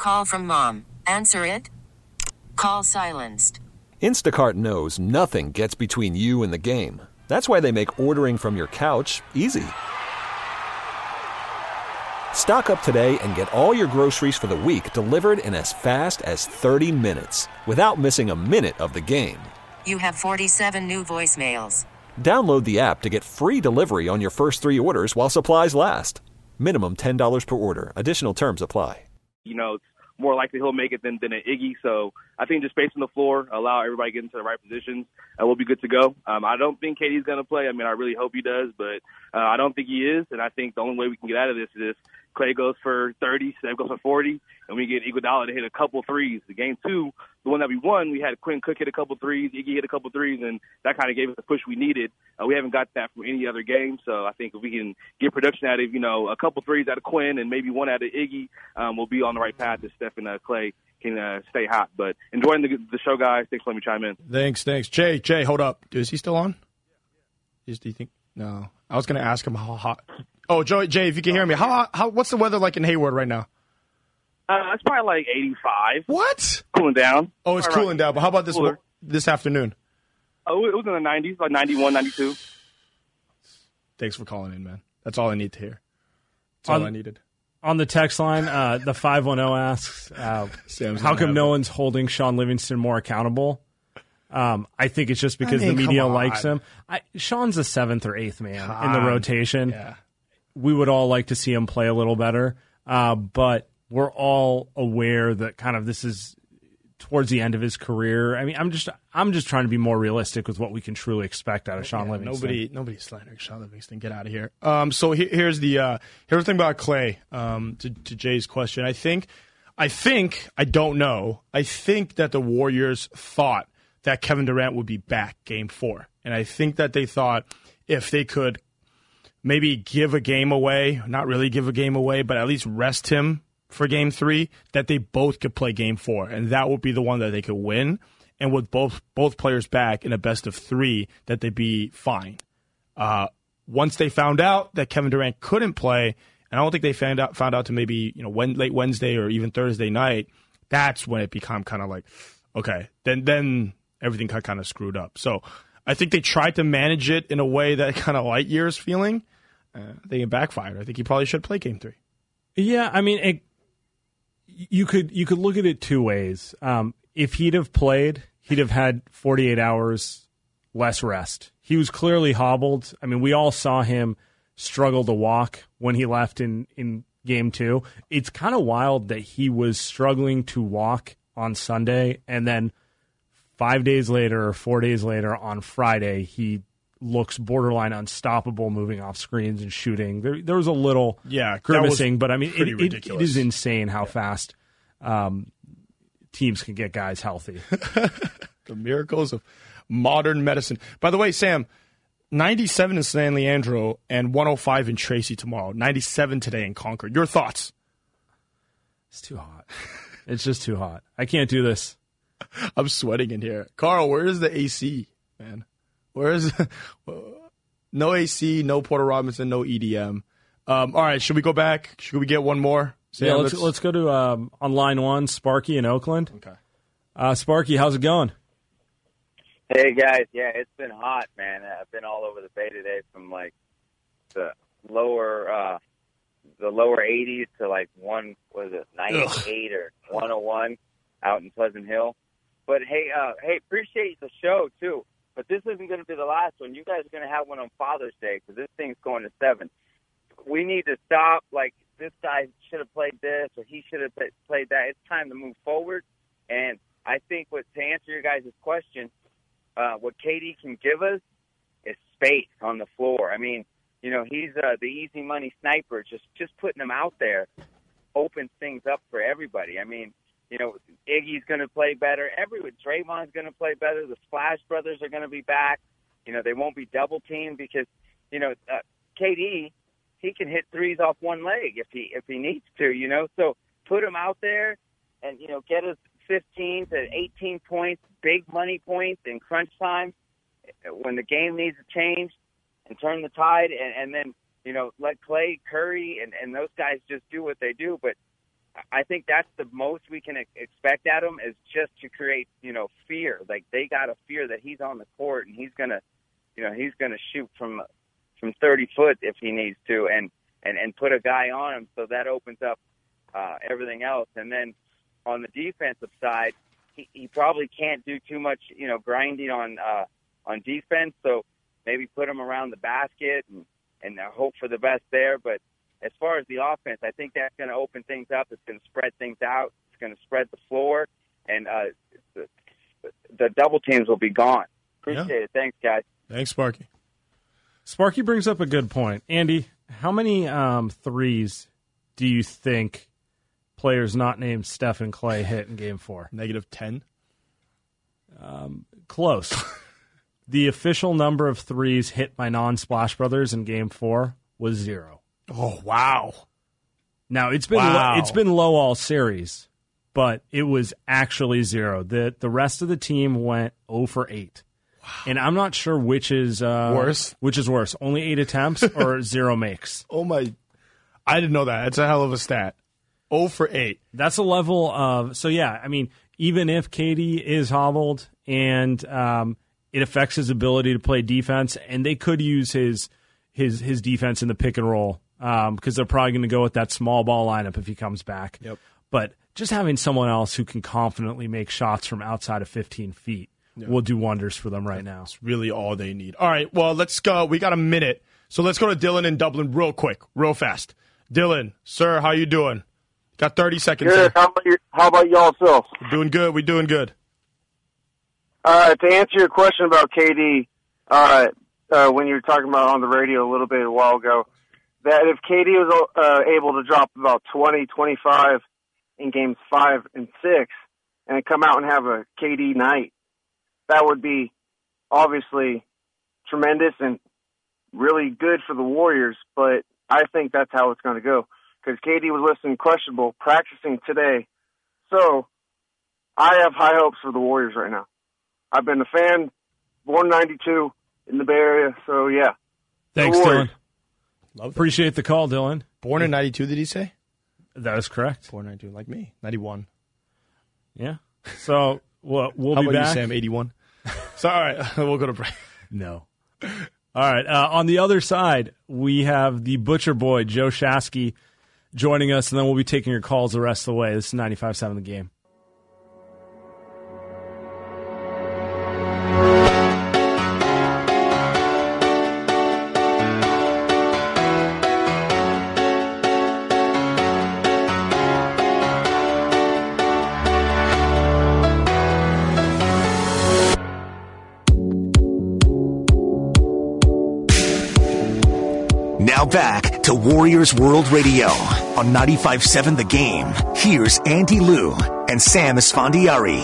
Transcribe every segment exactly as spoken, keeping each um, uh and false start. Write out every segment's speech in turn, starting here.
Call from mom. Answer it. Call silenced. Instacart knows nothing gets between you and the game. That's why they make ordering from your couch easy. Stock up today and get all your groceries for the week delivered in as fast as thirty minutes without missing a minute of the game. You have forty-seven new voicemails. Download the app to get free delivery on your first three orders while supplies last. Minimum ten dollars per order. Additional terms apply. You know, it's more likely he'll make it than, than an Iggy. So I think just space on the floor, allow everybody to get into the right positions, and we'll be good to go. Um, I don't think K D's going to play. I mean, I really hope he does, but uh, I don't think he is. And I think the only way we can get out of this is Clay goes for thirty, Steph goes for forty, and we get Iguodala to hit a couple threes. The game two, the one that we won, we had Quinn Cook hit a couple threes, Iggy hit a couple threes, and that kind of gave us the push we needed. Uh, we haven't got that from any other game, so I think if we can get production out of, you know, a couple threes out of Quinn and maybe one out of Iggy, um, we'll be on the right path to Steph and uh, Clay can uh, stay hot. But enjoying the, the show, guys. Thanks for letting me chime in. Thanks, thanks. Jay, Jay, hold up. Is he still on? Is, do you think? No. I was going to ask him how hot. Oh, Joey, Jay, if you can hear me, how, how what's the weather like in Hayward right now? Uh, it's probably like eighty-five. What? Cooling down. Oh, it's All cooling right. down. But how about this Cooler. this afternoon? Oh, it was in the nineties, like ninety-one, ninety-two. Thanks for calling in, man. That's all I need to hear. That's all On- I needed. On the text line, uh, the five one zero asks, uh, Sam's how gonna come have no it. one's holding Sean Livingston more accountable? Um, I think it's just because I mean, the media come likes on. him. I, Sean's the seventh or eighth man Come in the on. rotation. Yeah. We would all like to see him play a little better, uh, but we're all aware that kind of this is towards the end of his career. I mean, I'm just I'm just trying to be more realistic with what we can truly expect out of Sean Yeah, Livingston. Nobody, nobody's slandering Sean Livingston. Get out of here. Um, so he, here's the uh, here's the thing about Clay. Um, to, to Jay's question, I think, I think, I don't know. I think that the Warriors thought that Kevin Durant would be back Game Four, and I think that they thought if they could maybe give a game away, not really give a game away, but at least rest him for Game Three, that they both could play Game Four, and that would be the one that they could win. And with both both players back in a best of three, that they'd be fine. Uh, once they found out that Kevin Durant couldn't play, and I don't think they found out found out to maybe you know when, late Wednesday or even Thursday night, that's when it became kind of like, okay, then then everything got kind of screwed up. So I think they tried to manage it in a way that kind of light years feeling. Uh, I think it backfired. I think he probably should play Game Three. Yeah, I mean, it, you could you could look at it two ways. Um, if he'd have played, he'd have had forty-eight hours less rest. He was clearly hobbled. I mean, we all saw him struggle to walk when he left in, in Game Two. It's kind of wild that he was struggling to walk on Sunday, and then five days later or four days later on Friday, he looks borderline unstoppable moving off screens and shooting. There, there was a little Yeah, grimacing, but I mean, it, pretty it, ridiculous. it is insane how fast um, teams can get guys healthy. The miracles of modern medicine. By the way, Sam, ninety-seven in San Leandro and one oh five in Tracy tomorrow. ninety-seven today in Concord. Your thoughts? It's too hot. It's just too hot. I can't do this. I'm sweating in here. Carl, where is the A C, man? Where is no A C, no Porter Robinson, no E D M. Um, all right, should we go back? Should we get one more? Sam, Yeah, let's let's go to um, on line one, Sparky in Oakland. Okay. Uh, Sparky, how's it going? Hey guys, yeah, it's been hot, man. I've been all over the Bay today, from like the lower, uh, the lower eighties to like one, was it ninety-eight or one oh one out in Pleasant Hill. But hey, uh, hey, appreciate the show too. But this isn't going to be the last one. You guys are going to have one on Father's Day because this thing's going to seven. We need to stop. Like, this guy should have played this or he should have played that. It's time to move forward. And I think what to answer your guys' question, uh, what K D can give us is space on the floor. I mean, you know, he's uh, the easy money sniper. Just just putting him out there opens things up for everybody. I mean, you know, Iggy's going to play better. Everyone, Draymond's going to play better. The Splash Brothers are going to be back. You know, they won't be double teamed because, you know, uh, K D, he can hit threes off one leg if he if he needs to. You know, so put him out there and you know get us fifteen to eighteen points, big money points in crunch time when the game needs to change, and turn the tide, and, and then you know let Clay, Curry, and, and those guys just do what they do. But I think that's the most we can ex- expect at him, is just to create, you know, fear. Like, they got to fear that he's on the court and he's gonna, you know, he's gonna shoot from from thirty foot if he needs to, and and and put a guy on him. So that opens up uh, everything else. And then on the defensive side, he, he probably can't do too much, you know, grinding on uh, on defense. So maybe put him around the basket and and uh, hope for the best there. But as far as the offense, I think that's going to open things up. It's going to spread things out. It's going to spread the floor, and uh, the, the double teams will be gone. Appreciate yeah. it. Thanks, guys. Thanks, Sparky. Sparky brings up a good point. Andy, how many um, threes do you think players not named Steph and Clay hit in Game Four? Negative ten. Um, close. The official number of threes hit by non-Splash Brothers in Game Four was zero. Oh, wow. Now, it's been wow. lo- it's been low all series, but it was actually zero. The the rest of the team went zero for eight. Wow. And I'm not sure which is uh, worse. Which is worse, only eight attempts or zero makes. Oh, my. I didn't know that. That's a hell of a stat. zero for eight. That's a level of, so yeah, I mean, even if K D is hobbled and um, it affects his ability to play defense, and they could use his his his defense in the pick and roll, because um, they're probably going to go with that small ball lineup if he comes back. Yep. But just having someone else who can confidently make shots from outside of fifteen feet yep. will do wonders for them right now. That's really all they need. All right, well, let's go. We got a minute, so let's go to Dylan in Dublin real quick, real fast. Dylan, sir, how you doing? Got thirty seconds. Good. How about, your, how about y'all self? We're doing good. We're doing good. Uh, to answer your question about K D, uh, uh, when you were talking about on the radio a little bit a while ago, that if K D was uh, able to drop about twenty, twenty-five in games five and six and come out and have a K D night, that would be obviously tremendous and really good for the Warriors, but I think that's how it's going to go, because K D was listed questionable, practicing today. So I have high hopes for the Warriors right now. I've been a fan, born in ninety-two in the Bay Area, so yeah. Thanks, Dylan. Love Appreciate the call, Dylan. Born in ninety-two, did he say? That is correct. Born in ninety-two, like me. ninety-one. Yeah. So we'll, we'll How be about back. you, Sam? eighty-one? So, all right, we'll go to break. No. All right. Uh, on the other side, we have the Butcher Boy, Joe Shasky, joining us, and then we'll be taking your calls the rest of the way. This is ninety-five seven The Game. Now back to Warriors World Radio on ninety-five seven The Game. Here's Andy Liu and Sam Esfandiari.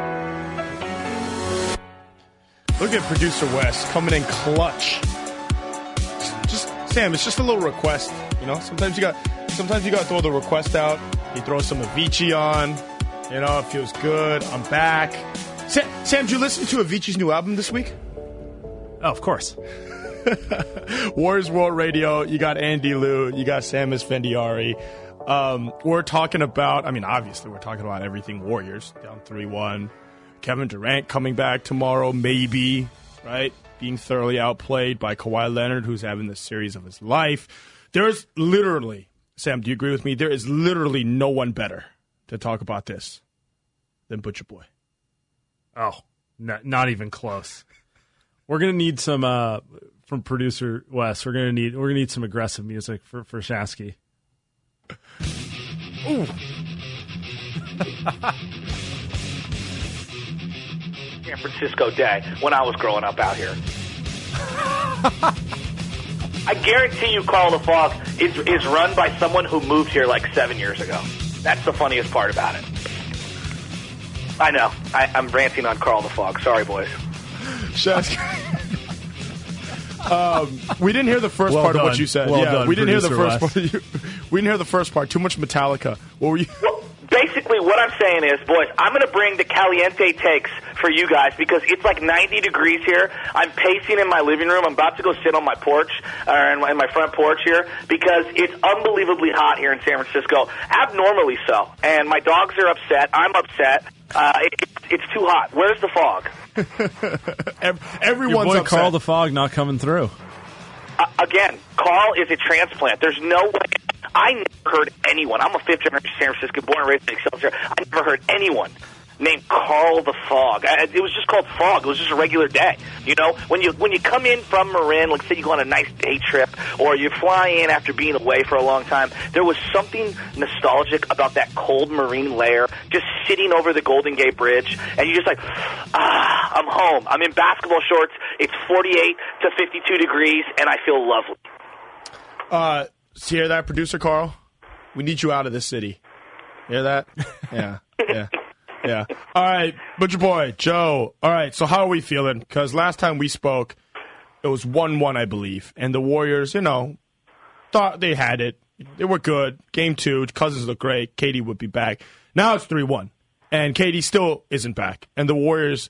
Look at producer Wes coming in clutch. Just Sam, it's just a little request, you know. Sometimes you got, sometimes you got to throw the request out. He throws some Avicii on, you know. It feels good. I'm back. Sam, Sam, did you listen to Avicii's new album this week? Oh, of course. Warriors World Radio, you got Andy Liu, you got Sam Esfandiari. Um, we're talking about, I mean, obviously, we're talking about everything Warriors, down three one. Kevin Durant coming back tomorrow, maybe, right? Being thoroughly outplayed by Kawhi Leonard, who's having the series of his life. There's literally, Sam, do you agree with me? There is literally no one better to talk about this than Butcher Boy. Oh, not, not even close. We're gonna need some uh, from producer Wes. We're gonna need we're gonna need some aggressive music for for Shasky. Ooh. San Francisco Day when I was growing up out here. I guarantee you, Carl the Fog is is run by someone who moved here like seven years ago. That's the funniest part about it. I know. I, I'm ranting on Carl the Fog. Sorry, boys. um, we didn't hear the first well part done. of what you said. Well yeah, done, we didn't hear the producer first part. We didn't hear the first part. Too much Metallica. What were you? Well, basically what I'm saying is, boys, I'm going to bring the caliente takes for you guys because it's like ninety degrees here. I'm pacing in my living room. I'm about to go sit on my porch, or in my, in my front porch here, because it's unbelievably hot here in San Francisco, abnormally so. And my dogs are upset. I'm upset. Uh, it, it's too hot. Where's the fog? Everyone's Your boy upset. Carl the Fog not coming through. Uh, again, Carl is a transplant. There's no way. I never heard anyone. I'm a fifth generation San Francisco, born and raised in Excelsior. I never heard anyone named Carl the Fog. I, it was just called Fog. It was just a regular day. You know, when you when you come in from Marin, like say you go on a nice day trip, or you fly in after being away for a long time, there was something nostalgic about that cold marine layer, just sitting over the Golden Gate Bridge, and you're just like, ah, I'm home. I'm in basketball shorts. It's forty-eight to fifty-two degrees, and I feel lovely. Uh, so you hear that, producer Carl? We need you out of this city. Hear that? Yeah, yeah. Yeah. All right, Butcher Boy, Joe. All right, so how are we feeling? Because last time we spoke, it was one one, I believe. And the Warriors, you know, thought they had it. They were good. Game two, Cousins looked great. K D would be back. Now it's three one. And K D still isn't back. And the Warriors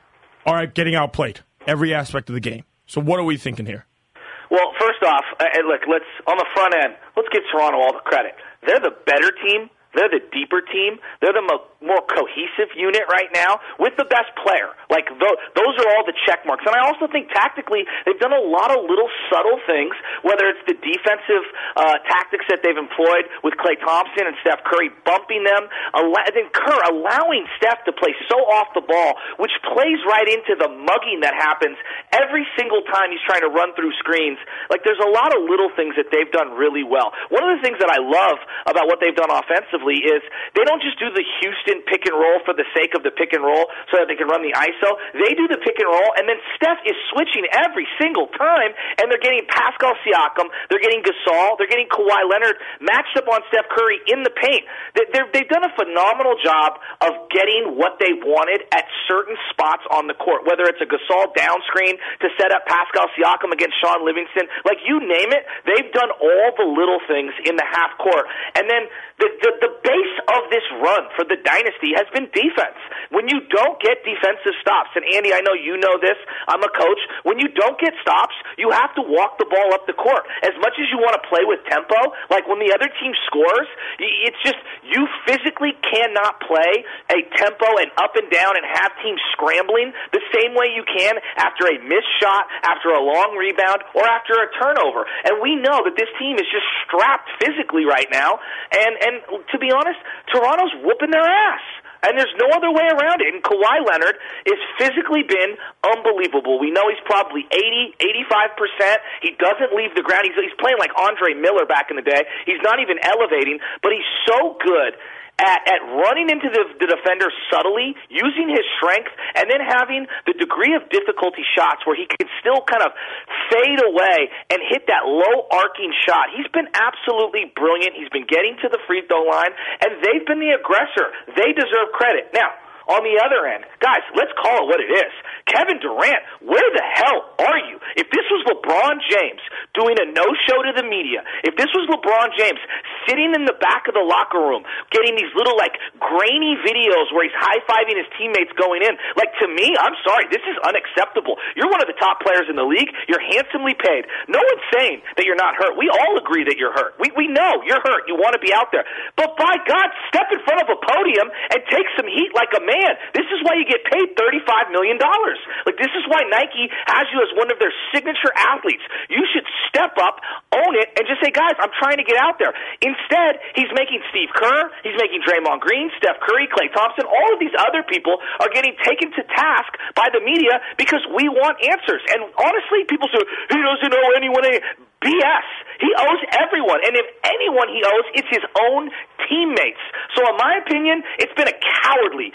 are getting outplayed every aspect of the game. So what are we thinking here? Well, first off, uh, look, let's on the front end, let's give Toronto all the credit. They're the better team. They're the deeper team. They're the mo- more cohesive unit right now with the best player. Like, th- those are all the check marks. And I also think tactically they've done a lot of little subtle things, whether it's the defensive uh, tactics that they've employed with Klay Thompson and Steph Curry bumping them, al- and then Kerr allowing Steph to play so off the ball, which plays right into the mugging that happens every single time he's trying to run through screens. Like, there's a lot of little things that they've done really well. One of the things that I love about what they've done offensively is they don't just do the Houston pick and roll for the sake of the pick and roll so that they can run the I S O. They do the pick and roll, and then Steph is switching every single time, and they're getting Pascal Siakam, they're getting Gasol, they're getting Kawhi Leonard matched up on Steph Curry in the paint. They're, they've done a phenomenal job of getting what they wanted at certain spots on the court, whether it's a Gasol down screen to set up Pascal Siakam against Sean Livingston. Like, you name it, they've done all the little things in the half court. And then the, the, the base of this run for the dynasty has been defense. When you don't get defensive stops, and Andy, I know you know this, I'm a coach, when you don't get stops, you have to walk the ball up the court. As much as you want to play with tempo, like when the other team scores, it's just, you physically cannot play a tempo and up and down and have teams scrambling the same way you can after a missed shot, after a long rebound, or after a turnover. And we know that this team is just strapped physically right now, and, and to be honest, Toronto's whooping their ass. And there's no other way around it. And Kawhi Leonard has physically been unbelievable. We know he's probably eighty, eighty-five percent. He doesn't leave the ground. He's, he's playing like Andre Miller back in the day. He's not even elevating, but he's so good at, at running into the, the defender subtly, using his strength, and then having the degree of difficulty shots where he can still kind of fade away and hit that low arcing shot. He's been absolutely brilliant. He's been getting to the free throw line, and they've been the aggressor. They deserve credit. Now, on the other end, guys, let's call it what it is. Kevin Durant, where the hell are you? If this was LeBron James doing a no-show to the media, if this was LeBron James sitting in the back of the locker room getting these little, like, grainy videos where he's high-fiving his teammates going in, like, to me, I'm sorry, this is unacceptable. You're one of the top players in the league. You're handsomely paid. No one's saying that you're not hurt. We all agree that you're hurt. We, we know you're hurt. You want to be out there. But by God, step in front of a podium and take some heat like a man. This is why you get paid thirty-five million dollars. Like, this is why Nike has you as one of their signature athletes. You should step up, own it, and just say, guys, I'm trying to get out there. Instead, he's making Steve Kerr, he's making Draymond Green, Steph Curry, Klay Thompson, all of these other people are getting taken to task by the media because we want answers. And honestly, people say, he doesn't owe anyone any. B S. He owes everyone. And if anyone he owes, it's his own teammates. So in my opinion, it's been a cowardly,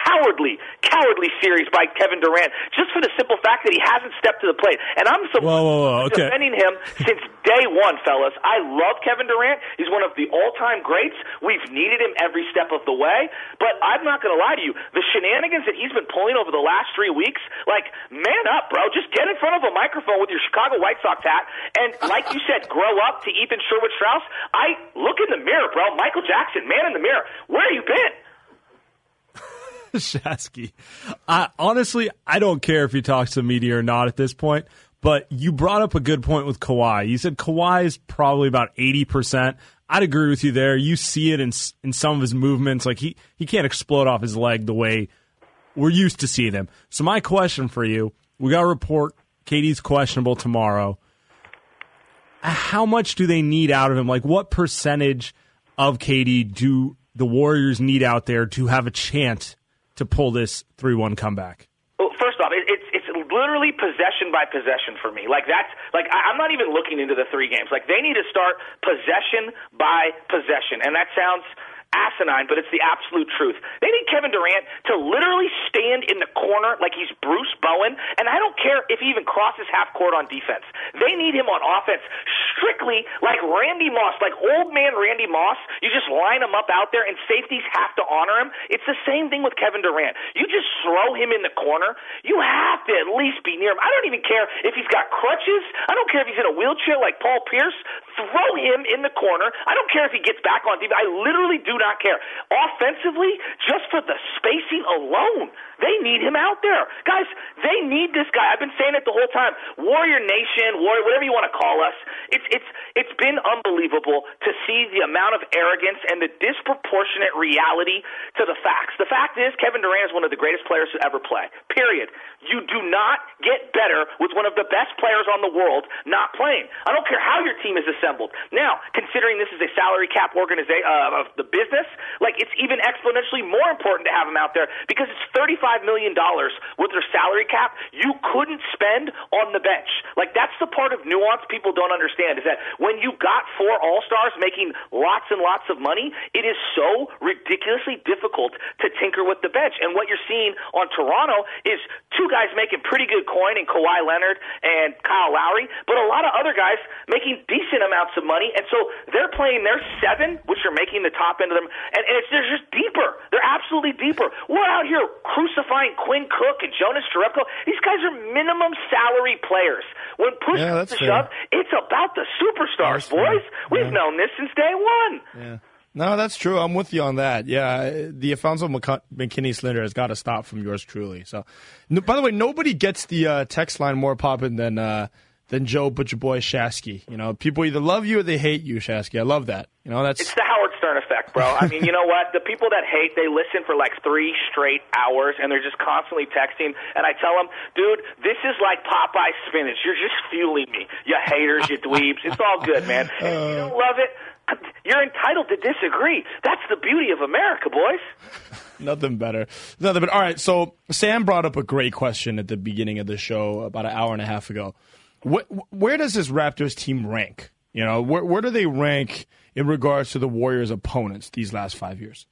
cowardly, cowardly series by Kevin Durant, just for the simple fact that he hasn't stepped to the plate. And I'm so whoa, whoa, whoa, okay. defending him since day one, fellas. I love Kevin Durant. He's one of the all-time greats. We've needed him every step of the way. But I'm not going to lie to you. The shenanigans that he's been pulling over the last three weeks, like, man up, bro. Just get in front of a microphone with your Chicago White Sox hat, and like you said, grow up to Ethan Sherwood-Strauss. I look in the mirror, bro. Michael Jackson, man in the mirror. Where you been? Shasky. I, honestly, I don't care if he talks to the media or not at this point, but you brought up a good point with Kawhi. You said Kawhi is probably about eighty percent. I'd agree with you there. You see it in in some of his movements. Like he, he can't explode off his leg the way we're used to seeing him. So my question for you, we got to report K D's questionable tomorrow. How much do they need out of him? Like what percentage of K D do the Warriors need out there to have a chance to pull this three one comeback? Well, first off, it, it's it's literally possession by possession for me. Like that's like I, I'm not even looking into the three games. Like they need to start possession by possession, and that sounds asinine, but it's the absolute truth. They need Kevin Durant to literally stand in the corner like he's Bruce Bowen, and I don't care if he even crosses half court on defense. They need him on offense strictly like Randy Moss, like old man Randy Moss. You just line him up out there, and safeties have to honor him. It's the same thing with Kevin Durant. You just throw him in the corner. You have to at least be near him. I don't even care if he's got crutches. I don't care if he's in a wheelchair like Paul Pierce. Throw him in the corner. I don't care if he gets back on defense. I literally do not care. Offensively, just for the spacing alone, they need him out there. Guys, they need this guy. I've been saying it the whole time. Warrior Nation, Warrior, whatever you want to call us. It's it's it's been unbelievable to see the amount of arrogance and the disproportionate reality to the facts. The fact is, Kevin Durant is one of the greatest players to ever play. Period. You do not get better with one of the best players on the world not playing. I don't care how your team is assembled. Now, considering this is a salary cap organization uh, of the business, like it's even exponentially more important to have him out there because it's thirty-five million dollars with their salary cap you couldn't spend on the bench. Like that's the part of nuance people don't understand is that when you got four All-Stars making lots and lots of money, it is so ridiculously difficult to tinker with the bench. And what you're seeing on Toronto is two guys making pretty good coin in Kawhi Leonard and Kyle Lowry, but a lot of other guys making decent amounts of money, and so they're playing their seven, which are making the top end of them, and, and it's they're just deeper. They're absolutely deeper. We're out here crucifying Quinn Cook and Jonas Jerebko. These guys are minimum salary players. When push yeah, comes to shove, it's about the superstars, that's boys. Fair. We've yeah. known this since day one. Yeah. No, that's true. I'm with you on that. Yeah, the Alfonso McKinney slander has got to stop from yours truly. So, no, by the way, nobody gets the uh, text line more popping than uh, than Joe Butcher Boy Shasky. You know, people either love you or they hate you, Shasky. I love that. You know, that's it's the Howard Stern effect, bro. I mean, you know what? The people that hate, they listen for like three straight hours, and they're just constantly texting. And I tell them, dude, this is like Popeye spinach. You're just fueling me. You haters, you dweebs. It's all good, man. And if you don't love it, you're entitled to disagree. That's the beauty of America, boys. Nothing better. Nothing better. All right, so Sam brought up a great question at the beginning of the show about an hour and a half ago. What, where does this Raptors team rank? You know, where, where do they rank in regards to the Warriors' opponents these last five years?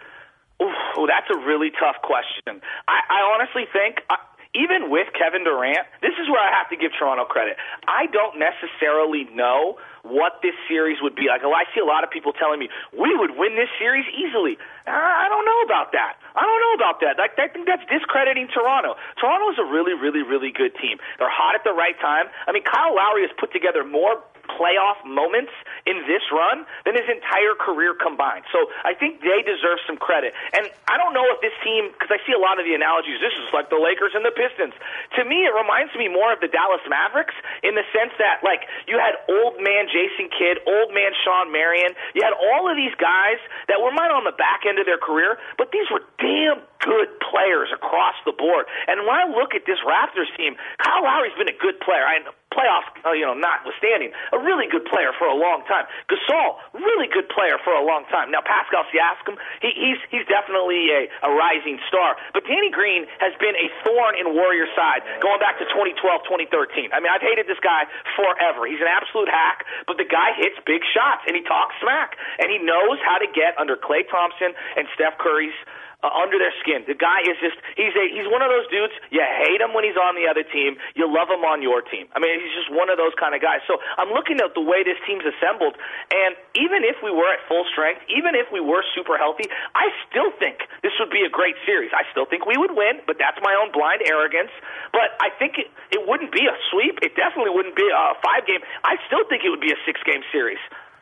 Ooh, that's a really tough question. I, I honestly think... I, Even with Kevin Durant, this is where I have to give Toronto credit. I don't necessarily know what this series would be like. I see a lot of people telling me, we would win this series easily. I don't know about that. I don't know about that. I think that's discrediting Toronto. Toronto is a really, really, really good team. They're hot at the right time. I mean, Kyle Lowry has put together more playoff moments in this run than his entire career combined. So I think they deserve some credit. And I don't know if this team, because I see a lot of the analogies, this is like the Lakers and the Pistons. To me, it reminds me more of the Dallas Mavericks in the sense that, like, you had old man Jason Kidd, old man Shawn Marion. You had all of these guys that were might on the back end of their career, but these were damn good players across the board. And when I look at this Raptors team, Kyle Lowry's been a good player. I playoffs, uh, you know, notwithstanding, a really good player for a long time. Gasol, really good player for a long time. Now, Pascal Siakam, he, he's he's definitely a, a rising star. But Danny Green has been a thorn in Warriors' side going back to twenty twelve, twenty thirteen. I mean, I've hated this guy forever. He's an absolute hack, but the guy hits big shots, and he talks smack. And he knows how to get under Klay Thompson and Steph Curry's uh, under their skin. The guy is just, he's a, he's one of those dudes, you hate him when he's on the other team, you love him on your team. I mean, he's just one of those kind of guys. So I'm looking at the way this team's assembled, and even if we were at full strength, even if we were super healthy, I still think this would be a great series. I still think we would win, but that's my own blind arrogance. But I think it, it wouldn't be a sweep. It definitely wouldn't be a five-game. I still think it would be a six-game series.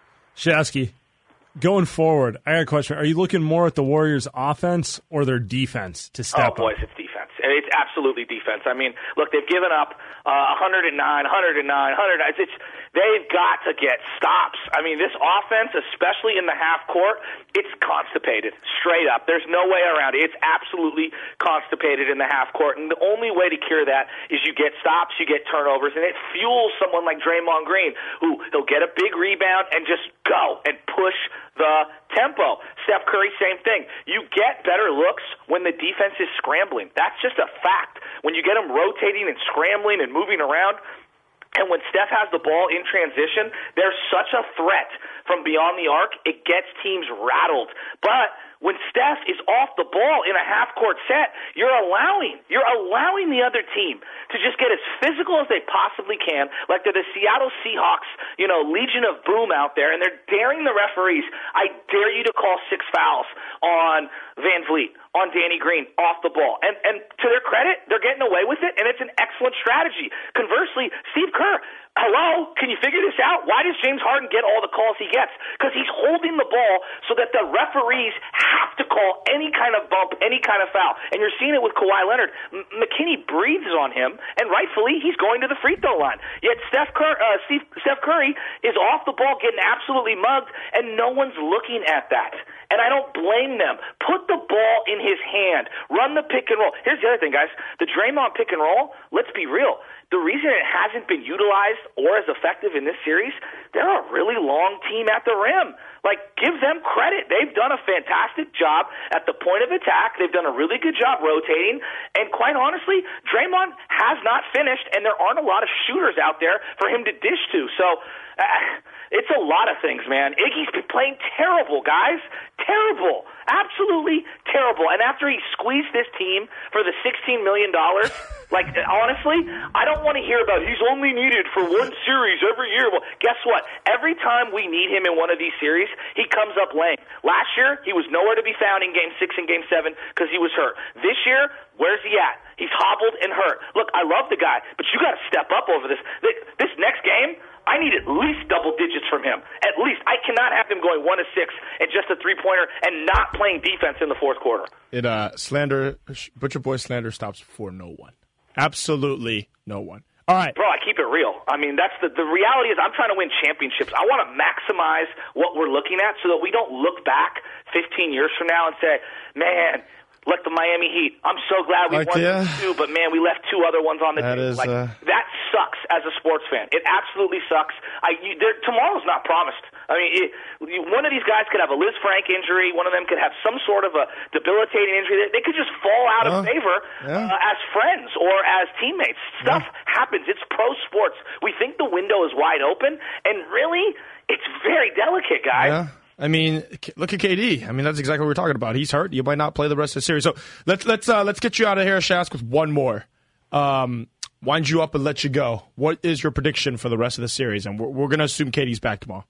Shasky, going forward, I got a question. Are you looking more at the Warriors' offense or their defense to step Oh, boys, up? it's defense. And it's absolutely defense. I mean, look, they've given up uh, one oh nine, one oh nine, one oh nine. It's, they've got to get stops. I mean, this offense, especially in the half court, it's constipated, straight up. There's no way around it. It's absolutely constipated in the half court. And the only way to cure that is you get stops, you get turnovers, and it fuels someone like Draymond Green, who he'll get a big rebound and just go and push the tempo. Steph Curry, same thing. You get better looks when the defense is scrambling. That's just a fact. When you get them rotating and scrambling and moving around, and when Steph has the ball in transition, there's such a threat from beyond the arc, it gets teams rattled. But when Steph is off the ball in a half-court set, you're allowing, you're allowing the other team to just get as physical as they possibly can, like they're the Seattle Seahawks, you know, Legion of Boom out there, and they're daring the referees, I dare you to call six fouls on Van Vliet, on Danny Green, off the ball. And and to their credit, they're getting away with it, and it's an excellent strategy. Conversely, Steve Kerr, hello, can you figure this out? Why does James Harden get all the calls he gets? Because he's holding the ball so that the referees have to call any kind of bump, any kind of foul. And you're seeing it with Kawhi Leonard. M- McKinney breathes on him, and rightfully, he's going to the free throw line. Yet Steph, Cur- uh, Steve, Steph Curry is off the ball getting absolutely mugged, and no one's looking at that. And I don't blame them. Put the ball in his hand. Run the pick and roll. Here's the other thing, guys. The Draymond pick and roll, let's be real. The reason it hasn't been utilized or as effective in this series, they're a really long team at the rim. Like, give them credit. They've done a fantastic job at the point of attack. They've done a really good job rotating. And quite honestly, Draymond has not finished, and there aren't a lot of shooters out there for him to dish to. So uh, it's a lot of things, man. Iggy's been playing terrible, guys. Terrible. Absolutely terrible. And after he squeezed this team for the sixteen million dollars, like, honestly, I don't want to hear about he's only needed for one series every year. Well, guess what? Every time we need him in one of these series, he comes up lame. Last year, he was nowhere to be found in Game six and Game seven because he was hurt. This year, where's he at? He's hobbled and hurt. Look, I love the guy, but you got to step up over this. This next game, I need at least double digits from him. At least. I cannot have him going one to six and just a three-pointer and not playing defense in the fourth quarter. It uh, slander, Butcher Boy slander stops for no one. Absolutely no one. All right. Bro, I keep it real. I mean, that's the the reality is I'm trying to win championships. I want to maximize what we're looking at so that we don't look back fifteen years from now and say, man, like the Miami Heat, I'm so glad we Like, won yeah. two, but man, we left two other ones on the That team. is, Like, uh... that sucks as a sports fan. It absolutely sucks. I you, there, tomorrow's not promised. I mean, it, you, one of these guys could have a Liz Frank injury. One of them could have some sort of a debilitating injury. They, they could just fall out of Uh, favor yeah. uh, as friends or as teammates. Stuff happens. It's pro sports. We think the window is wide open, and really, it's very delicate, guys. Yeah. I mean, K- look at K D. I mean, that's exactly what we're talking about. He's hurt. You might not play the rest of the series. So let's let's uh, let's get you out of here, Shask, with one more. Um, wind you up and let you go. What is your prediction for the rest of the series? And we're, we're going to assume K D's back tomorrow.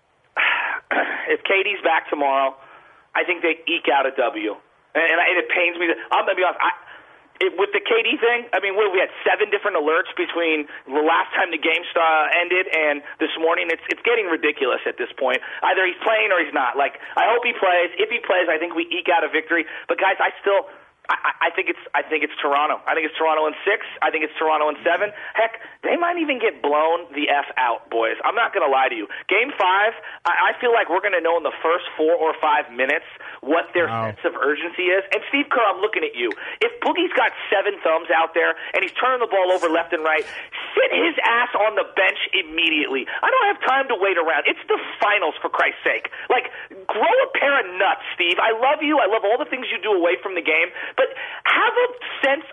If K D's back tomorrow, I think they eke out a W. And, and, I, and it pains me. That, I'm going to be honest. I, it, with the K D thing, I mean, we had seven different alerts between the last time the game uh, ended and this morning. It's it's getting ridiculous at this point. Either he's playing or he's not. Like, I hope he plays. If he plays, I think we eke out a victory. But guys, I still. I, I think it's I think it's Toronto. I think it's Toronto in six. I think it's Toronto in seven. Heck, they might even get blown the F out, boys. I'm not going to lie to you. Game five, I, I feel like we're going to know in the first four or five minutes what their Wow. sense of urgency is. And Steve Kerr, I'm looking at you. If Boogie's got seven thumbs out there and he's turning the ball over left and right, sit his ass on the bench immediately. I don't have time to wait around. It's the finals, for Christ's sake. Like, grow a pair of nuts, Steve. I love you. I love all the things you do away from the game. But have a sense of urgency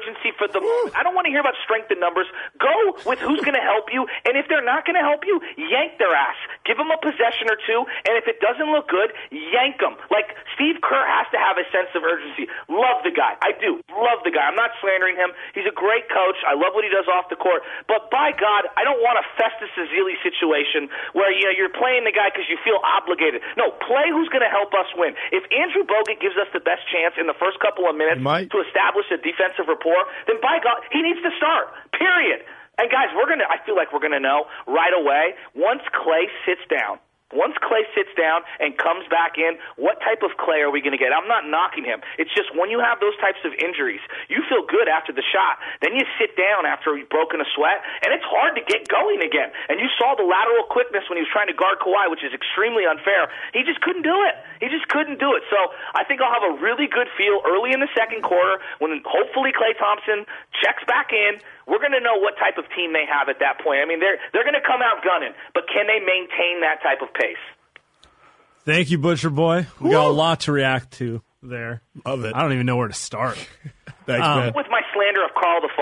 urgency for the moment. I don't want to hear about strength in numbers. Go with who's going to help you, and if they're not going to help you, yank their ass. Give them a possession or two, and if it doesn't look good, yank them. Like, Steve Kerr has to have a sense of urgency. Love the guy. I do. Love the guy. I'm not slandering him. He's a great coach. I love what he does off the court. But by God, I don't want a Festus Ezeli situation where, you know, you're playing the guy because you feel obligated. No, play who's going to help us win. If Andrew Bogut gives us the best chance in the first couple of minutes to establish a defensive rapport, then by God, he needs to start. Period. And guys, we're gonna. I feel like we're gonna know right away once Klay sits down. Once Klay sits down and comes back in, what type of Klay are we going to get? I'm not knocking him. It's just when you have those types of injuries, you feel good after the shot. Then you sit down after you've broken a sweat, and it's hard to get going again. And you saw the lateral quickness when he was trying to guard Kawhi, which is extremely unfair. He just couldn't do it. He just couldn't do it. So I think I'll have a really good feel early in the second quarter when hopefully Klay Thompson checks back in. We're going to know what type of team they have at that point. I mean, they're they're going to come out gunning, but can they maintain that type of pace? Thank you, Butcher Boy. We Woo! got a lot to react to there. Love it. I don't even know where to start. Thanks, um, man. With my slander of Carl the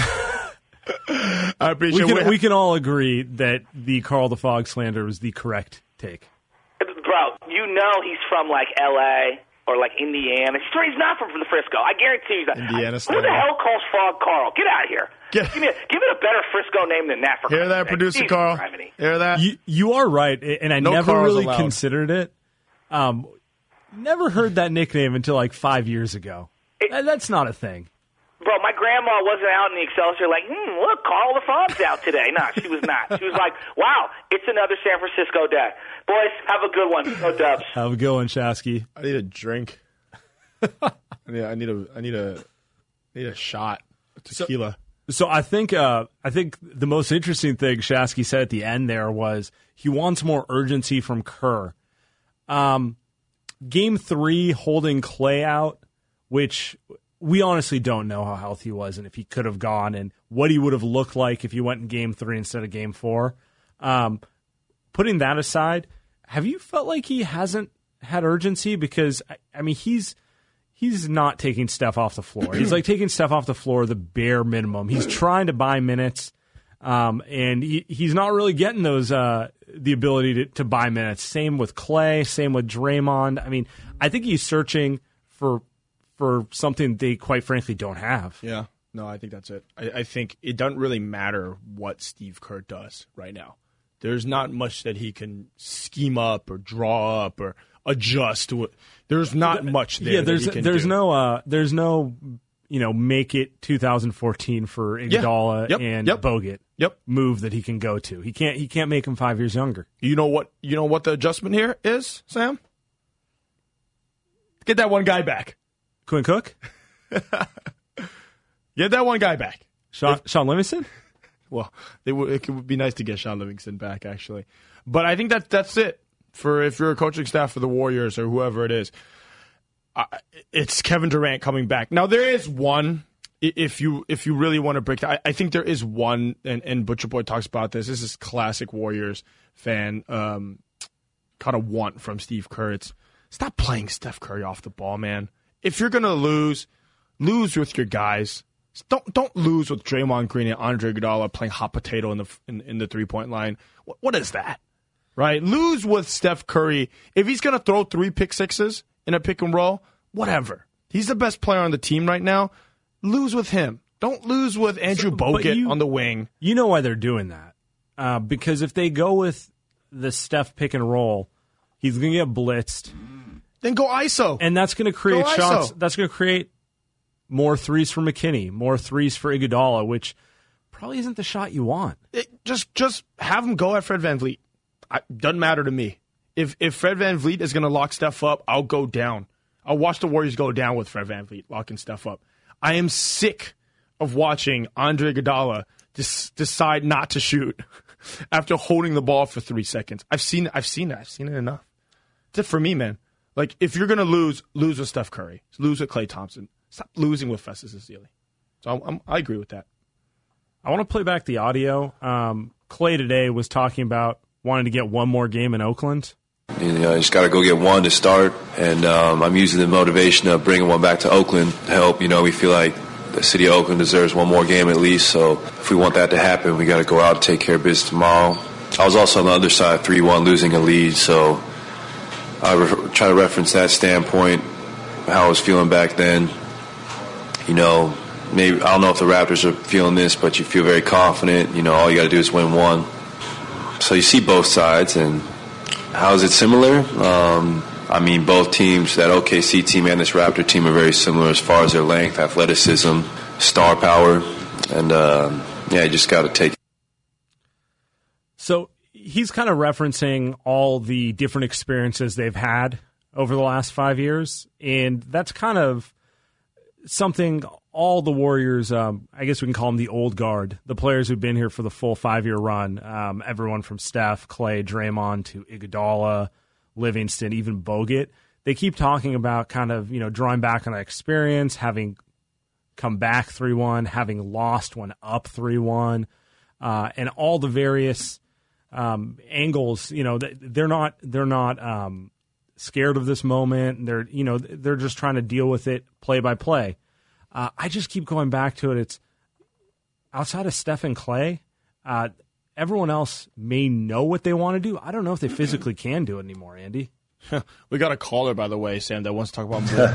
Fog. I appreciate we it. Can, we can all agree that the Carl the Fog slander was the correct take. Bro, you know he's from, like, L A or, like, Indiana. He's not from Frisco. I guarantee you that. Indiana Who the hell calls Fog Carl? Get out of here. Get, give, me a, give it a better Frisco name than that. For Hear that, producer Jesus Carl? Criminy. Hear that? You, you are right, and I no never Carls really allowed. considered it. Um, never heard that nickname until like five years ago. It, That's not a thing. Bro, my grandma wasn't out in the Excelsior like, hmm, look, Carl the Fog's out today. No, she was not. She was like, wow, it's another San Francisco day. Boys, have a good one. Go Dubs. Have a good one, Shasky. I need a drink. I need, I need a, I need a, I need a shot of tequila. So, so I think, uh, I think the most interesting thing Shasky said at the end there was he wants more urgency from Kerr. Um, game three, holding Klay out, which we honestly don't know how healthy he was and if he could have gone and what he would have looked like if he went in game three instead of game four. Um, putting that aside, have you felt like he hasn't had urgency? Because, I, I mean, he's he's not taking Steph off the floor. He's like taking Steph off the floor the bare minimum. He's trying to buy minutes, um, and he, he's not really getting those uh, the ability to, to buy minutes. Same with Klay, same with Draymond. I mean, I think he's searching for for something they quite frankly don't have. Yeah, no, I think that's it. I, I think it doesn't really matter what Steve Kerr does right now. There's not much that he can scheme up or draw up or adjust to it. There's not much there. Yeah, there's that he can there's do. no uh, there's no you know make it two thousand fourteen for Iguodala yeah. yep. and yep. Bogut yep. move that he can go to. He can't he can't make him five years younger. You know what? You know what the adjustment here is, Sam? Get that one guy back. Quinn Cook? Get that one guy back. Sean, if, Sean Livingston? Well, it would, it would be nice to get Sean Livingston back, actually. But I think that that's it for if you're a coaching staff for the Warriors or whoever it is. Uh, it's Kevin Durant coming back. Now, there is one, if you if you really want to break that, I, I think there is one, and, and Butcher Boy talks about this. This is classic Warriors fan um, kind of want from Steve Kerr. It's stop playing Steph Curry off the ball, man. If you're going to lose, lose with your guys. Don't don't lose with Draymond Green and Andre Iguodala playing hot potato in the in, in the three-point line. What, what is that? Right? Lose with Steph Curry. If he's going to throw three pick sixes in a pick and roll, whatever. He's the best player on the team right now. Lose with him. Don't lose with Andrew so, Bogut you, on the wing. You know why they're doing that. Uh, because if they go with the Steph pick and roll, he's going to get blitzed. Then go I S O. And that's going to create go shots. I S O. That's going to create more threes for McKinney, more threes for Iguodala, which probably isn't the shot you want. It, just just have him go at Fred VanVleet. I, doesn't matter to me. If if Fred VanVleet is going to lock Steph up, I'll go down. I'll watch the Warriors go down with Fred VanVleet locking Steph up. I am sick of watching Andre Iguodala dis- decide not to shoot after holding the ball for three seconds. I've seen I've seen it. I've seen it enough. That's it for me, man. Like, if you're going to lose, lose with Steph Curry. Lose with Klay Thompson. Stop losing with Festus Ezeli. So I'm, I'm, I agree with that. I want to play back the audio. Um, Klay today was talking about wanting to get one more game in Oakland. You know, you just got to go get one to start, and um, I'm using the motivation of bringing one back to Oakland to help. You know, we feel like the city of Oakland deserves one more game at least. So if we want that to happen, we got to go out and take care of business tomorrow. I was also on the other side, three one, losing a lead. So I re- try to reference that standpoint, how I was feeling back then. You know, maybe I don't know if the Raptors are feeling this, but you feel very confident. You know, all you got to do is win one. So you see both sides, and how is it similar? Um, I mean, both teams, that O K C team and this Raptor team, are very similar as far as their length, athleticism, star power, and um, yeah, you just got to take it. So he's kind of referencing all the different experiences they've had over the last five years, and that's kind of something all the Warriors, um, I guess we can call them the old guard, the players who've been here for the full five-year run, um, everyone from Steph, Clay, Draymond to Iguodala, Livingston, even Bogut. They keep talking about kind of, you know, drawing back on that experience, having come back three one, having lost when up three one, uh, and all the various um, angles. You know, they're not they're not um, scared of this moment. They're you know they're just trying to deal with it play by play. Uh, I just keep going back to it. It's outside of Steph and Clay, uh, everyone else may know what they want to do. I don't know if they physically can do it anymore, Andy. We got a caller, by the way, Sam, that wants to talk about more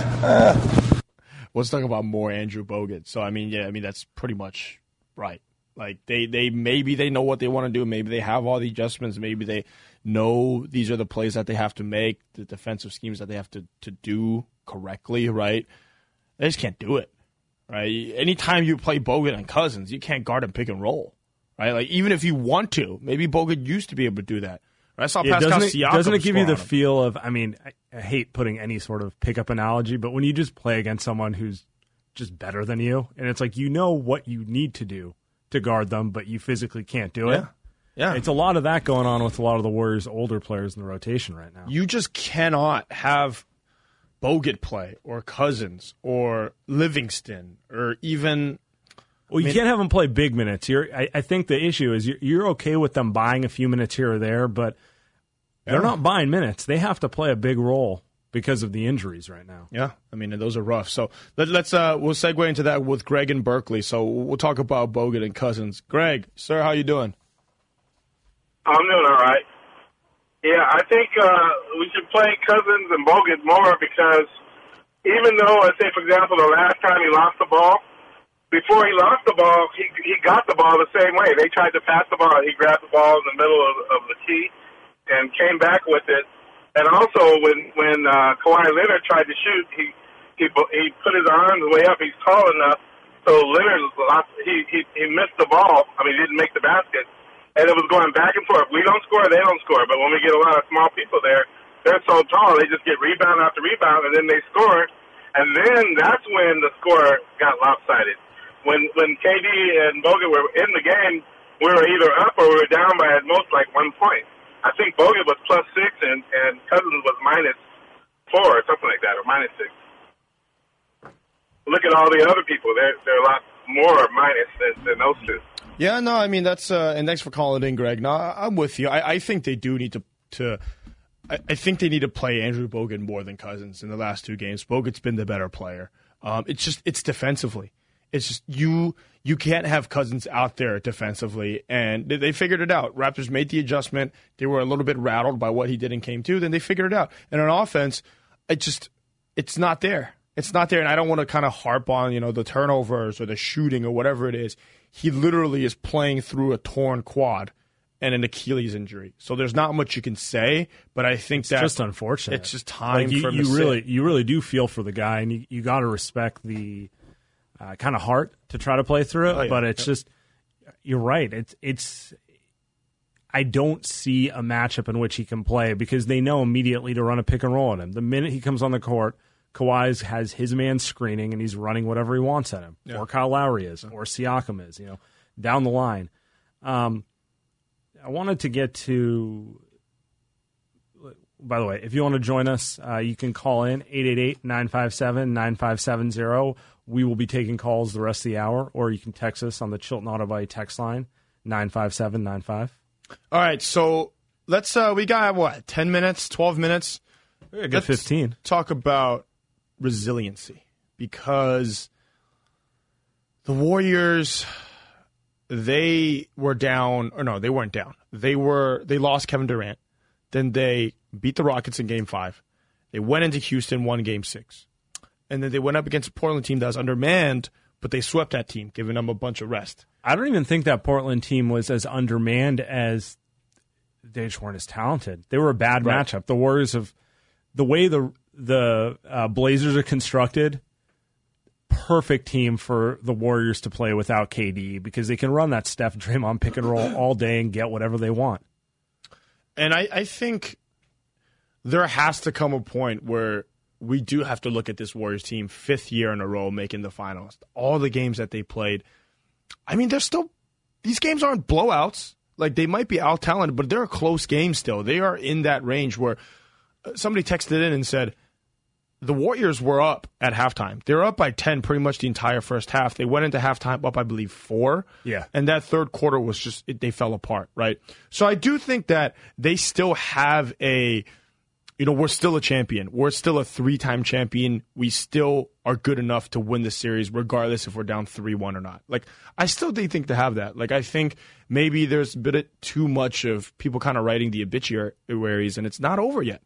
Bogut. Wants to talk about more Andrew Bogut. So, I mean, yeah, I mean, that's pretty much right. Like, they, they maybe they know what they want to do. Maybe they have all the adjustments. Maybe they know these are the plays that they have to make, the defensive schemes that they have to, to do correctly, right? They just can't do it, right? Anytime you play Bogut and Cousins, you can't guard and pick and roll, right? Like, even if you want to, maybe Bogut used to be able to do that. I saw yeah, Pascal doesn't it, Siakam doesn't it give you the on him. feel of, I mean, I, I hate putting any sort of pickup analogy, but when you just play against someone who's just better than you, and it's like you know what you need to do to guard them, but you physically can't do it. Yeah. Yeah. It's a lot of that going on with a lot of the Warriors' older players in the rotation right now. You just cannot have Bogut play or Cousins or Livingston or even... Well, you I mean, can't have them play big minutes. You're, I, I think the issue is you're, you're okay with them buying a few minutes here or there, but they're yeah. not buying minutes. They have to play a big role because of the injuries right now. Yeah, I mean, those are rough. So let, let's uh, we'll segue into that with Greg in Berkeley. So we'll talk about Bogut and Cousins. Greg, sir, how you doing? I'm doing all right. Yeah, I think uh, we should play Cousins and Bogut more because even though, let's say, for example, the last time he lost the ball, before he lost the ball, he he got the ball the same way. They tried to pass the ball. He grabbed the ball in the middle of, of the key and came back with it. And also, when when uh, Kawhi Leonard tried to shoot, he he he put his arms way up. He's tall enough, so Leonard lost, he he he missed the ball. I mean, he didn't make the basket, and it was going back and forth. We don't score, they don't score. But when we get a lot of small people there, they're so tall, they just get rebound after rebound, and then they score. And then that's when the score got lopsided. When when K D and Bogut were in the game, we were either up or we were down by at most like one point. I think Bogut was plus six and, and Cousins was minus four or something like that, or minus six. Look at all the other people; they're they're a lot more minus than, than those two. Yeah, no, I mean that's uh, and thanks for calling in, Greg. No, I'm with you. I, I think they do need to to. I, I think they need to play Andrew Bogut more than Cousins in the last two games. Bogut's been the better player. Um, it's just it's defensively. It's just you you can't have Cousins out there defensively, and they, they figured it out. Raptors made the adjustment. They were a little bit rattled by what he did in game two. Then they figured it out. And on offense, it just it's not there. It's not there. And I don't want to kind of harp on you know the turnovers or the shooting or whatever it is. He literally is playing through a torn quad and an Achilles injury. So there's not much you can say. But I think it's that just unfortunate. It's just time like you, for him you to really sit. you really do feel for the guy, and you, you got to respect the. Uh, kind of heart to try to play through it, oh, yeah. but it's just you're right. It's it's. I don't see a matchup in which he can play because they know immediately to run a pick and roll on him. The minute he comes on the court, Kawhi has his man screening and he's running whatever he wants at him, yeah. or Kyle Lowry is, or Siakam is. You know, down the line. Um, I wanted to get to. By the way, if you want to join us, uh, you can call in eight eight eight, nine five seven, nine five seven zero. We will be taking calls the rest of the hour, or you can text us on the Chilton Auto Body text line, nine five seven nine five. All right, so let's, uh, we got, what, ten minutes, twelve minutes? I got fifteen. Talk about resiliency, because The Warriors, they were down, or no, they weren't down. They were they lost Kevin Durant. Then they beat the Rockets in Game Five. They went into Houston, won Game Six, and then they went up against a Portland team that was undermanned, but they swept that team, giving them a bunch of rest. I don't even think that Portland team was as undermanned as they just weren't as talented. They were a bad Right. matchup. The Warriors have the way the the uh, Blazers are constructed. Perfect team for the Warriors to play without K D because they can run that Steph Draymond pick and roll all day and get whatever they want. And I, I think there has to come a point where we do have to look at this Warriors team fifth year in a row making the finals. All the games that they played, I mean, they're still these games aren't blowouts. Like they might be out talented, but they're a close game still. They are in that range where somebody texted in and said the Warriors were up at halftime. They were up by ten pretty much the entire first half. They went into halftime up, I believe, four. Yeah. And that third quarter was just, it, they fell apart, right? So I do think that they still have a, you know, we're still a champion. We're still a three-time champion. We still are good enough to win the series regardless if we're down three one or not. Like, I still do think to have that. Like, I think maybe there's a bit too much of people kind of writing the obituaries, and it's not over yet.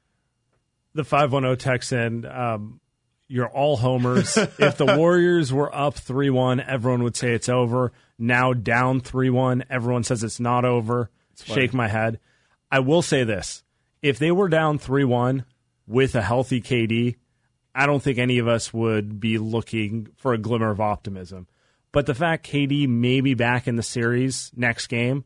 The five one zero text in, um, you're all homers. If the Warriors were up three one, everyone would say it's over. Now down three one, everyone says it's not over. Shake my head. I will say this. If they were down three one with a healthy K D, I don't think any of us would be looking for a glimmer of optimism. But the fact K D may be back in the series next game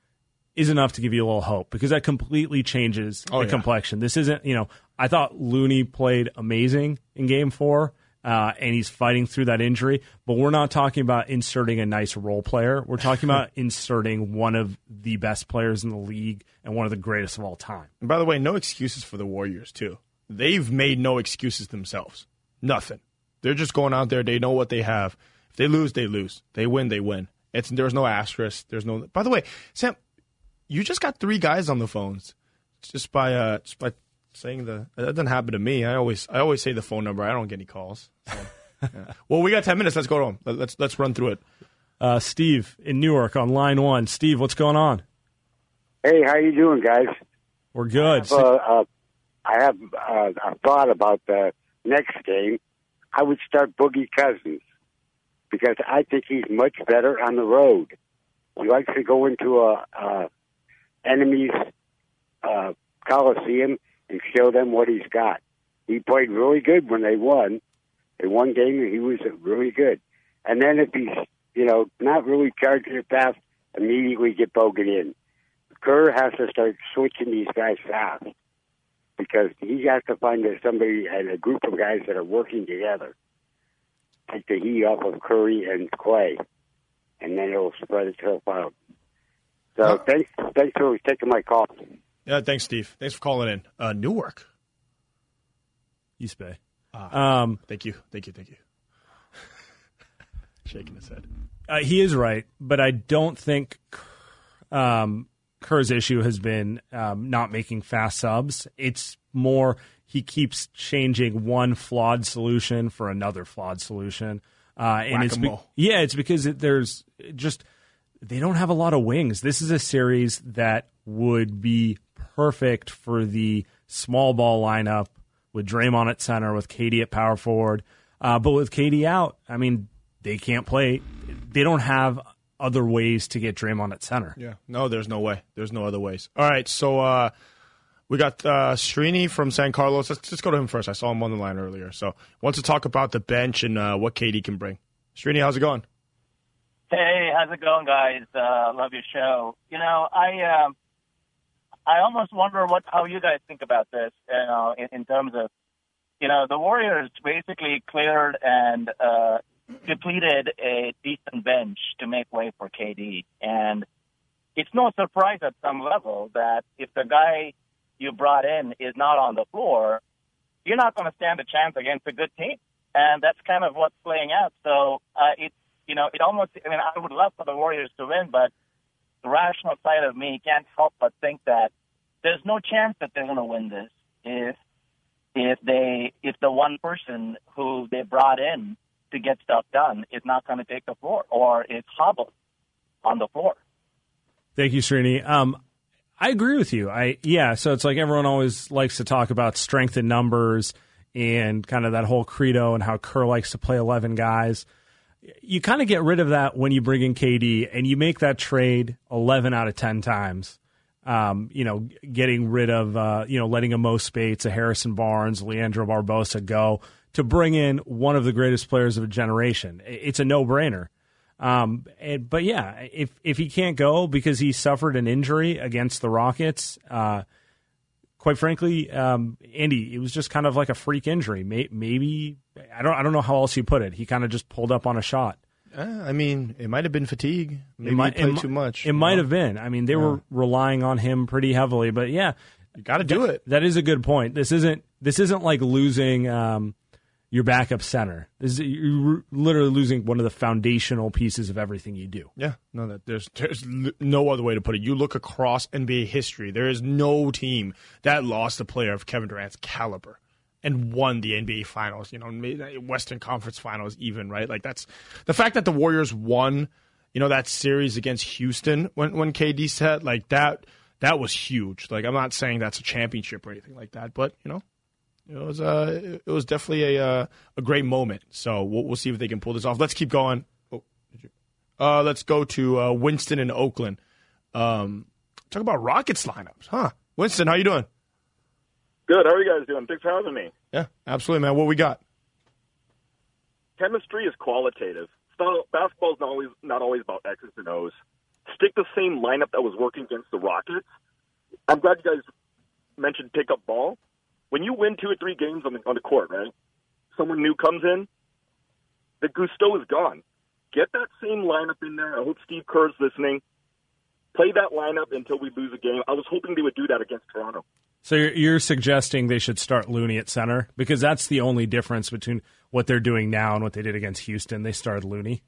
is enough to give you a little hope because that completely changes Oh, the yeah. complexion. This isn't, you know, I thought Looney played amazing in game four, uh, and he's fighting through that injury, but we're not talking about inserting a nice role player. We're talking about inserting one of the best players in the league and one of the greatest of all time. And by the way, no excuses for the Warriors, too. They've made no excuses themselves. Nothing. They're just going out there. They know what they have. If they lose, they lose. They win, they win. It's There's no asterisk. There's no. By the way, Sam, you just got three guys on the phones just by uh, just by saying the. That doesn't happen to me. I always I always say the phone number. I don't get any calls. So, yeah. Well, we got ten minutes. Let's go to them. Let, let's let's run through it. Uh, Steve in Newark on line one. Steve, what's going on? Hey, how you doing, guys? We're good. I have, uh, uh, I have uh, a thought about the next game. I would start Boogie Cousins because I think he's much better on the road. He likes to go into a, a enemy's uh, coliseum and show them what he's got. He played really good when they won. In one game, he was really good. And then if he's, you know, not really charging it fast, immediately get Bogut in. Kerr has to start switching these guys fast because he has to find somebody and a group of guys that are working together. Take the heat off of Curry and Clay, and then it'll spread itself out. So Huh? thanks, thanks for taking my call. Yeah, thanks, Steve. Thanks for calling in. Uh, Newark. East Bay. Ah, Um, thank you, thank you, thank you. Shaking his head. Uh, he is right, but I don't think um, Kerr's issue has been um, not making fast subs. It's more he keeps changing one flawed solution for another flawed solution. Uh, and it's be- Whack-a-mole. yeah, it's because it, there's just they don't have a lot of wings. This is a series that would be perfect for the small ball lineup with Draymond at center, with K D at power forward. Uh, but with K D out, I mean, they can't play. They don't have other ways to get Draymond at center. Yeah, no, there's no way. There's no other ways. All right, so uh, we got uh, Srini from San Carlos. Let's just go to him first. I saw him on the line earlier. So wants to talk about the bench and uh, what K D can bring. Srini, how's it going? Hey, how's it going, guys? Uh, love your show. You know, I um, I almost wonder what how you guys think about this. You know, in, in terms of, you know, the Warriors basically cleared and uh, depleted a decent bench to make way for K D, and it's no surprise at some level that if the guy you brought in is not on the floor, you're not going to stand a chance against a good team, and that's kind of what's playing out. So uh, it's You know, it almost, I mean, I would love for the Warriors to win, but the rational side of me can't help but think that there's no chance that they're going to win this if if they if the one person who they brought in to get stuff done is not going to take the floor or is hobbled on the floor. Thank you, Srini. Um, I agree with you. I yeah. So it's like everyone always likes to talk about strength in numbers and kind of that whole credo and how Kerr likes to play eleven guys. You kind of get rid of that when you bring in K D and you make that trade eleven out of ten times. Um, you know, getting rid of, uh, you know, letting a Mo Spates, a Harrison Barnes, Leandro Barbosa go to bring in one of the greatest players of a generation. It's a no-brainer. Um, and, but yeah, if if he can't go because he suffered an injury against the Rockets, uh, quite frankly, um, Andy, it was just kind of like a freak injury. Maybe I don't I don't know how else you put it. He kind of just pulled up on a shot. Uh, I mean, it might have been fatigue. Maybe it might, he played it, too much. It might know? have been. I mean, they yeah. were relying on him pretty heavily. But yeah, you got to do that, it. That is a good point. This isn't this isn't like losing um, your backup center. This is, you're literally losing one of the foundational pieces of everything you do. Yeah, no, that there's there's no other way to put it. You look across N B A history. There is no team that lost a player of Kevin Durant's caliber and won the N B A Finals, you know, Western Conference Finals even, right? Like that's the fact that the Warriors won, you know, that series against Houston when when K D set, like that that was huge. Like I'm not saying that's a championship or anything like that, but you know, it was uh it was definitely a uh, a great moment. So we'll, we'll see if they can pull this off. Let's keep going. Oh, did you? Uh, let's go to uh, Winston in Oakland. Um, talk about Rockets lineups, huh? Winston, how you doing? Good. How are you guys doing? Thanks for having me. Yeah, absolutely, man. What we got? Chemistry is qualitative. Basketball is not always not always about X's and O's. Stick the same lineup that was working against the Rockets. I'm glad you guys mentioned pick up ball. When you win two or three games on the on the court, right? Someone new comes in, the gusto is gone. Get that same lineup in there. I hope Steve Kerr's listening. Play that lineup until we lose a game. I was hoping they would do that against Toronto. So you're, you're suggesting they should start Looney at center? Because that's the only difference between what they're doing now and what they did against Houston. They started Looney.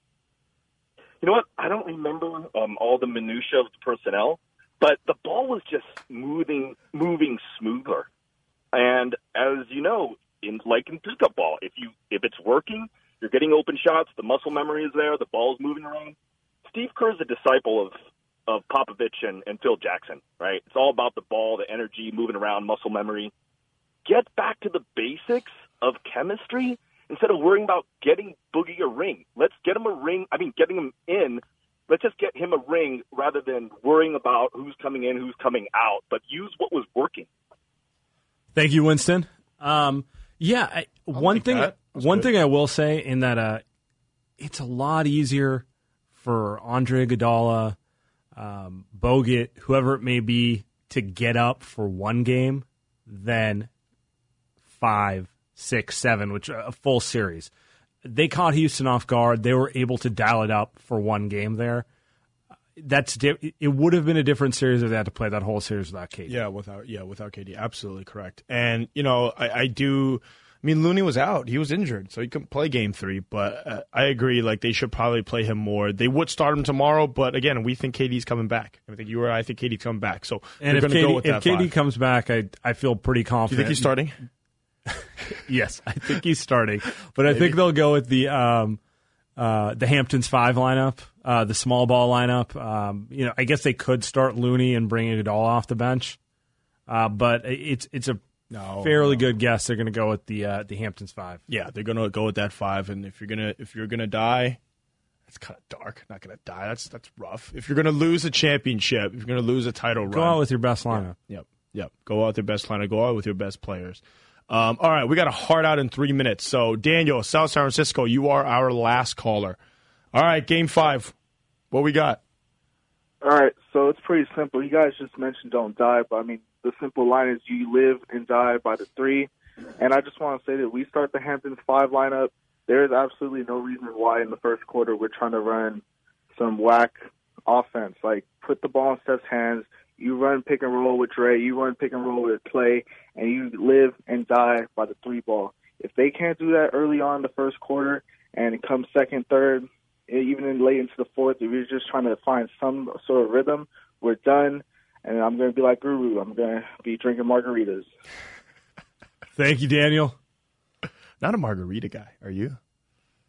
You know what? I don't remember um, all the minutia of the personnel, but the ball was just moving, moving smoother. And as you know, in like in pickup ball, if you if it's working, you're getting open shots, the muscle memory is there, the ball's moving around. Steve Kerr's a disciple of of Popovich and, and Phil Jackson, right? It's all about the ball, the energy, moving around, muscle memory. Get back to the basics of chemistry instead of worrying about getting Boogie a ring. Let's get him a ring. I mean, getting him in. Let's just get him a ring rather than worrying about who's coming in, who's coming out, but use what was working. Thank you, Winston. Um, yeah, I, one like thing one good. thing I will say in that uh, it's a lot easier for Andre Iguodala, Um, Bogut, whoever it may be, to get up for one game than five, six, seven, which a full series. They caught Houston off guard. They were able to dial it up for one game there. That's di- it would have been a different series if they had to play that whole series without K D. Yeah, without yeah without K D, absolutely correct. And you know, I, I do. I mean, Looney was out; he was injured, so he couldn't play Game Three. But uh, I agree; like they should probably play him more. They would start him tomorrow, but again, we think K D's coming back. I think you or I think K D's coming back. So and we're if, going to K D, go with if that. K D five. comes back, I I feel pretty confident. Do you think he's starting? Yes, I think he's starting, but I think they'll go with the um, uh, the Hamptons five lineup, uh, the small ball lineup. Um, you know, I guess they could start Looney and bring Iguodala off the bench, uh, but it's it's a No, fairly no. good guess. They're going to go with the uh, the Hamptons five. Yeah, they're going to go with that five. And if you're gonna if you're gonna die, it's kind of dark. Not going to die. That's that's rough. If you're going to lose a championship, if you're going to lose a title Go run, out with your best lineup. Yeah, yep, yep. Go out with your best lineup. Go out with your best players. Um, all right, we got a hard out in three minutes. So Daniel, South San Francisco, you are our last caller. All right, game five. What we got? All right, so it's pretty simple. You guys just mentioned don't die, but I mean, the simple line is you live and die by the three. And I just want to say that we start the Hamptons five lineup. There is absolutely no reason why in the first quarter we're trying to run some whack offense. Like, put the ball in Steph's hands. You run pick and roll with Dre. You run pick and roll with Clay. And you live and die by the three ball. If they can't do that early on in the first quarter and it comes second, third, even in late into the fourth, if you're just trying to find some sort of rhythm, we're done. And I'm going to be like Guru. I'm going to be drinking margaritas. Thank you, Daniel. Not a margarita guy, are you?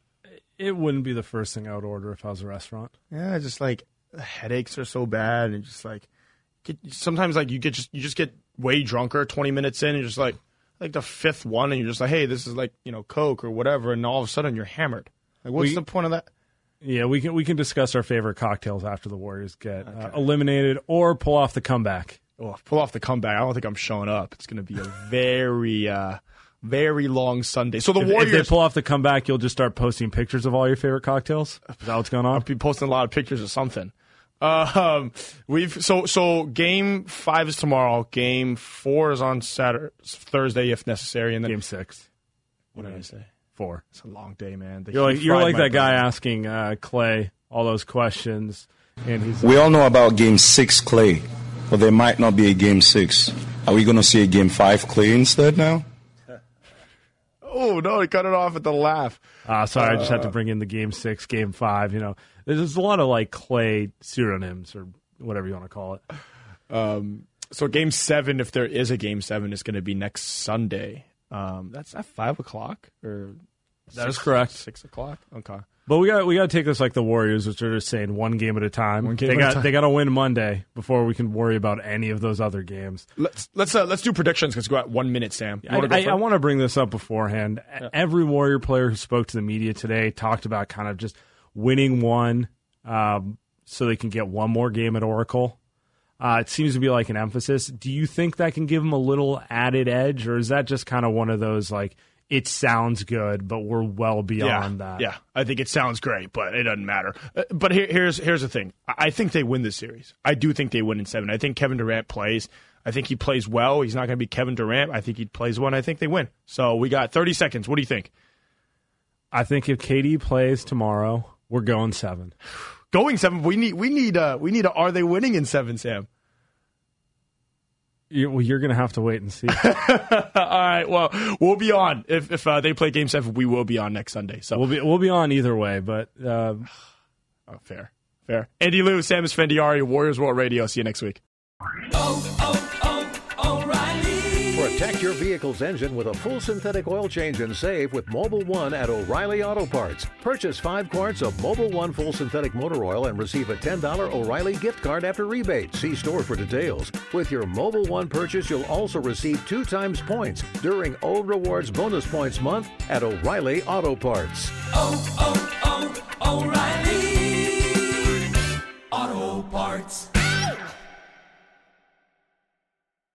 It wouldn't be the first thing I would order if I was a restaurant. Yeah, just like the headaches are so bad, and just like get, sometimes like you get just you just get way drunker twenty minutes in, and you're just like like the fifth one, and you're just like, hey, this is like you know Coke or whatever, and all of a sudden you're hammered. Like, what's We- the point of that? Yeah, we can we can discuss our favorite cocktails after the Warriors get uh, eliminated or pull off the comeback. Oh, pull off the comeback. I don't think I'm showing up. It's going to be a very, uh, very long Sunday. So the if, Warriors. if they pull off the comeback, you'll just start posting pictures of all your favorite cocktails. Is that what's going on? I'll be posting a lot of pictures of something. Uh, um, we've so so game five is tomorrow. Game four is on Saturday, Thursday if necessary, and then game six. What did I say? Four. It's a long day, man. The You're like heat you're fried like my that guy brain. asking uh, Clay all those questions, and he's We all know about Game Six, Clay, but there might not be a Game Six. Are we going to see a Game Five, Clay, instead now? Oh no! He cut it off at the laugh. Uh, sorry, I just had to bring in the game six, game five. You know, there's just a lot of like Clay pseudonyms or whatever you want to call it. Um, so game seven, if there is a game seven, is going to be next Sunday. Um, that's at five o'clock or That six, is correct. Six o'clock. Okay. But we got we got to take this like the Warriors, which are just saying one game at a time. One game they at a got time. they got to win Monday before we can worry about any of those other games. Let's let's uh, let's do predictions because we got one minute, Sam. You I, wanna go I, for I it? want to bring this up beforehand. Every Warrior player who spoke to the media today talked about kind of just winning one um, so they can get one more game at Oracle. Uh, it seems to be like an emphasis. Do you think that can give them a little added edge, or is that just kind of one of those like it sounds good, but we're well beyond yeah, that? Yeah, I think it sounds great, but it doesn't matter. Uh, but here, here's here's the thing. I I think they win this series. I do think they win in seven. I think Kevin Durant plays. I think he plays well. He's not going to be Kevin Durant. I think he plays well, and I think they win. So we got thirty seconds. What do you think? I think if K D plays tomorrow, we're going seven. Going seven. We need we need uh we need a are they winning in seven, Sam? You, well, you're going to have to wait and see. All right. Well, we'll be on if if uh, they play game seven. We will be on next Sunday. So we'll be we'll be on either way. But uh, oh, fair, fair. Andy Liu, Sam Esfandiari, Warriors World Radio. See you next week. Protect your vehicle's engine with a full synthetic oil change and save with Mobile One at O'Reilly Auto Parts. Purchase five quarts of Mobile One full synthetic motor oil and receive a ten dollars O'Reilly gift card after rebate. See store for details. With your Mobile One purchase, you'll also receive two times points during O Rewards Bonus Points Month at O'Reilly Auto Parts. Oh, oh.